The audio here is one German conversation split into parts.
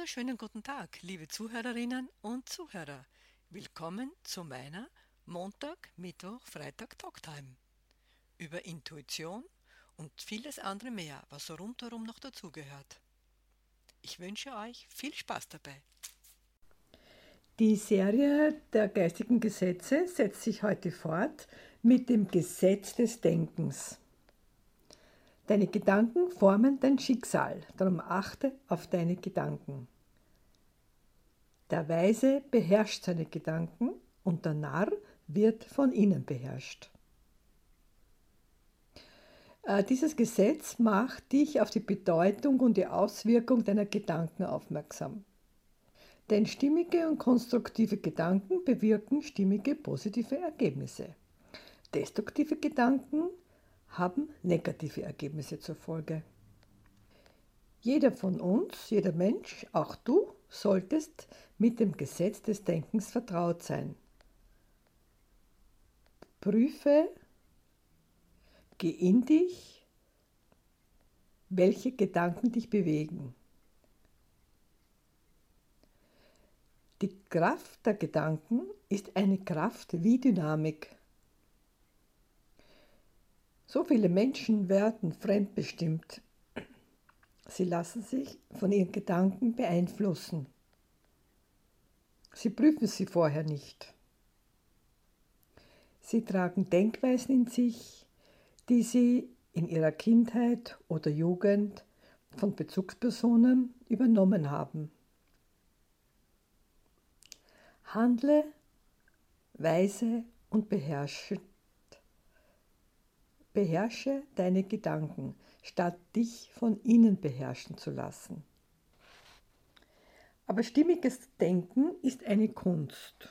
wunderschönen guten Tag, liebe Zuhörerinnen und Zuhörer. Willkommen zu meiner Montag, Mittwoch, Freitag Talktime über Intuition und vieles andere mehr, was so rundherum noch dazugehört. Ich wünsche euch viel Spaß dabei. Die Serie der geistigen Gesetze setzt sich heute fort mit dem Gesetz des Denkens. Deine Gedanken formen dein Schicksal, darum achte auf deine Gedanken. Der Weise beherrscht seine Gedanken und der Narr wird von ihnen beherrscht. Dieses Gesetz macht dich auf die Bedeutung und die Auswirkung deiner Gedanken aufmerksam. Denn stimmige und konstruktive Gedanken bewirken stimmige positive Ergebnisse. Destruktive Gedanken haben negative Ergebnisse zur Folge. Jeder von uns, jeder Mensch, auch du, solltest mit dem Gesetz des Denkens vertraut sein. Prüfe, geh in dich, welche Gedanken dich bewegen. Die Kraft der Gedanken ist eine Kraft wie Dynamik. So viele Menschen werden fremdbestimmt. Sie lassen sich von ihren Gedanken beeinflussen. Sie prüfen sie vorher nicht. Sie tragen Denkweisen in sich, die sie in ihrer Kindheit oder Jugend von Bezugspersonen übernommen haben. Handle weise und beherrsche deine Gedanken, statt dich von ihnen beherrschen zu lassen. Aber stimmiges Denken ist eine Kunst.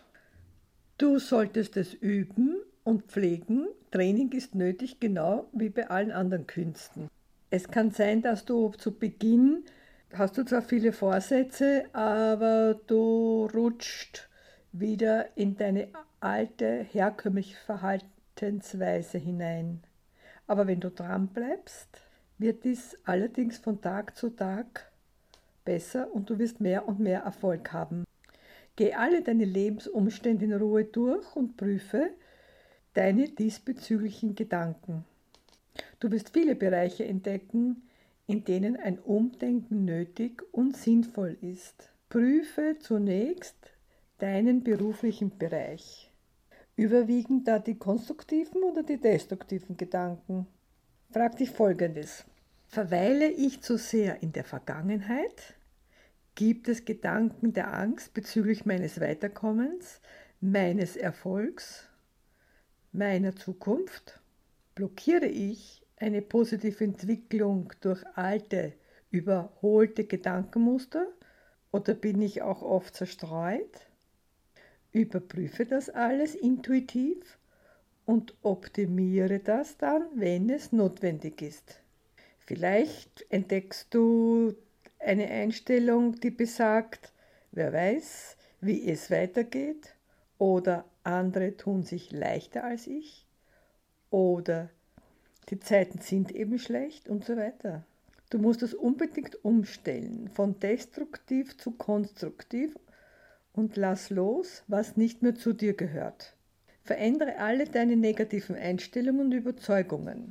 Du solltest es üben und pflegen. Training ist nötig, genau wie bei allen anderen Künsten. Es kann sein, dass du zu Beginn hast du zwar viele Vorsätze, aber du rutscht wieder in deine alte, herkömmliche Verhaltensweise hinein. Aber wenn du dran bleibst, wird dies allerdings von Tag zu Tag besser und du wirst mehr und mehr Erfolg haben. Geh alle deine Lebensumstände in Ruhe durch und prüfe deine diesbezüglichen Gedanken. Du wirst viele Bereiche entdecken, in denen ein Umdenken nötig und sinnvoll ist. Prüfe zunächst deinen beruflichen Bereich. Überwiegen da die konstruktiven oder die destruktiven Gedanken? Frag dich Folgendes. Verweile ich zu sehr in der Vergangenheit? Gibt es Gedanken der Angst bezüglich meines Weiterkommens, meines Erfolgs, meiner Zukunft? Blockiere ich eine positive Entwicklung durch alte, überholte Gedankenmuster oder bin ich auch oft zerstreut? Überprüfe das alles intuitiv und optimiere das dann, wenn es notwendig ist. Vielleicht entdeckst du eine Einstellung, die besagt, wer weiß, wie es weitergeht, oder andere tun sich leichter als ich, oder die Zeiten sind eben schlecht und so weiter. Du musst es unbedingt umstellen, von destruktiv zu konstruktiv und lass los, was nicht mehr zu dir gehört. Verändere alle deine negativen Einstellungen und Überzeugungen.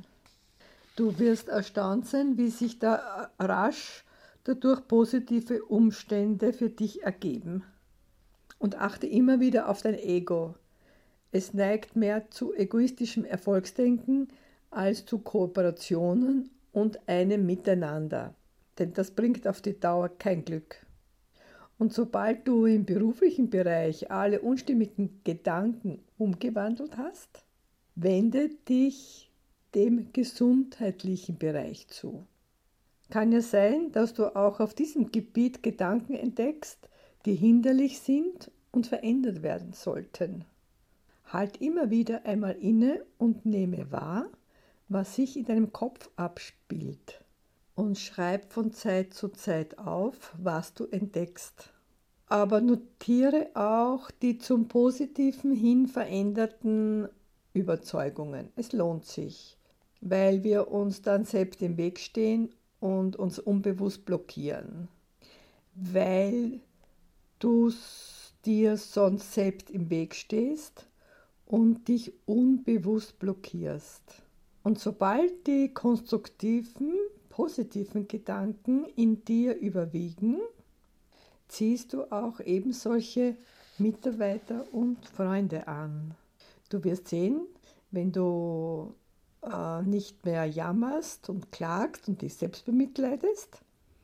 Du wirst erstaunt sein, wie sich da rasch dadurch positive Umstände für dich ergeben. Und achte immer wieder auf dein Ego. Es neigt mehr zu egoistischem Erfolgsdenken als zu Kooperationen und einem Miteinander. Denn das bringt auf die Dauer kein Glück. Und sobald du im beruflichen Bereich alle unstimmigen Gedanken umgewandelt hast, wende dich dem gesundheitlichen Bereich zu. Kann ja sein, dass du auch auf diesem Gebiet Gedanken entdeckst, die hinderlich sind und verändert werden sollten. Halt immer wieder einmal inne und nehme wahr, was sich in deinem Kopf abspielt. Und schreib von Zeit zu Zeit auf, was du entdeckst. Aber notiere auch die zum Positiven hin veränderten Überzeugungen. Es lohnt sich, weil wir uns dann selbst im Weg stehen und uns unbewusst blockieren. weil du dir sonst selbst im Weg stehst und dich unbewusst blockierst. Und sobald die konstruktiven, positiven Gedanken in dir überwiegen, ziehst du auch eben solche Mitarbeiter und Freunde an. Du wirst sehen, wenn du nicht mehr jammerst und klagst und dich selbst bemitleidest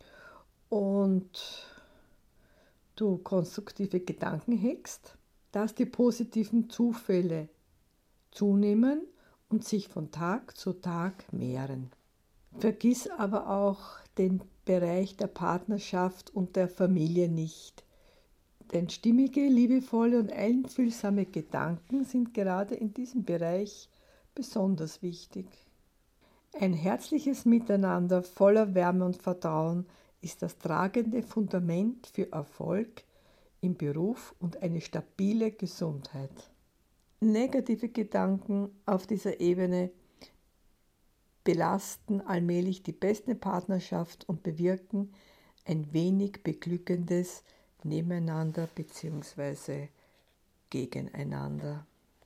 und du konstruktive Gedanken hegst, dass die positiven Zufälle zunehmen und sich von Tag zu Tag mehren. Vergiss aber auch den Bereich der Partnerschaft und der Familie nicht. Denn stimmige, liebevolle und einfühlsame Gedanken sind gerade in diesem Bereich besonders wichtig. Ein herzliches Miteinander voller Wärme und Vertrauen ist das tragende Fundament für Erfolg im Beruf und eine stabile Gesundheit. Negative Gedanken auf dieser Ebene belasten allmählich die beste Partnerschaft und bewirken ein wenig beglückendes Nebeneinander bzw. gegeneinander.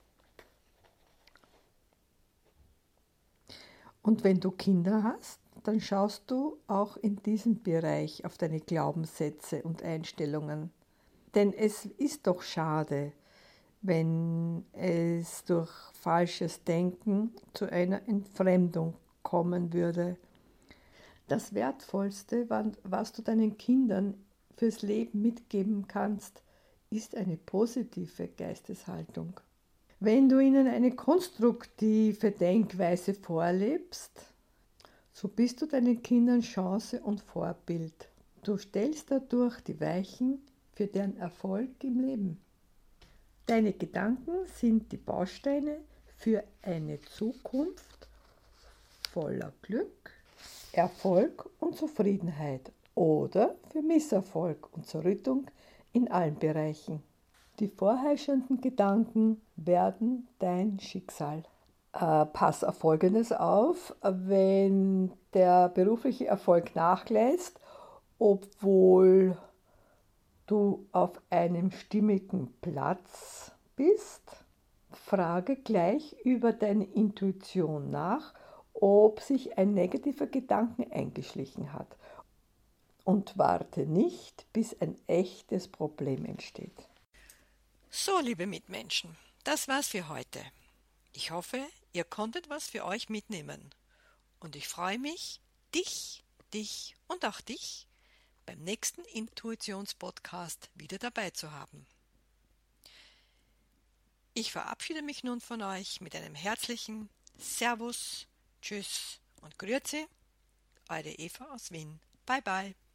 Und wenn du Kinder hast, dann schaust du auch in diesem Bereich auf deine Glaubenssätze und Einstellungen. Denn es ist doch schade, wenn es durch falsches Denken zu einer Entfremdung kommen würde. Das Wertvollste, was du deinen Kindern fürs Leben mitgeben kannst, ist eine positive Geisteshaltung. Wenn du ihnen eine konstruktive Denkweise vorlebst, so bist du deinen Kindern Chance und Vorbild. Du stellst dadurch die Weichen für deren Erfolg im Leben. Deine Gedanken sind die Bausteine für eine Zukunft voller Glück, Erfolg und Zufriedenheit oder für Misserfolg und Zerrüttung in allen Bereichen. Die vorherrschenden Gedanken werden dein Schicksal. Pass auf Folgendes auf, wenn der berufliche Erfolg nachlässt, obwohl du auf einem stimmigen Platz bist, frage gleich über deine Intuition nach, ob sich ein negativer Gedanke eingeschlichen hat. Und warte nicht, bis ein echtes Problem entsteht. So, liebe Mitmenschen, das war's für heute. Ich hoffe, ihr konntet was für euch mitnehmen. Und ich freue mich, dich und auch dich beim nächsten Intuitionspodcast wieder dabei zu haben. Ich verabschiede mich nun von euch mit einem herzlichen Servus, Tschüss und Grüezi, eure Eva aus Wien. Bye bye.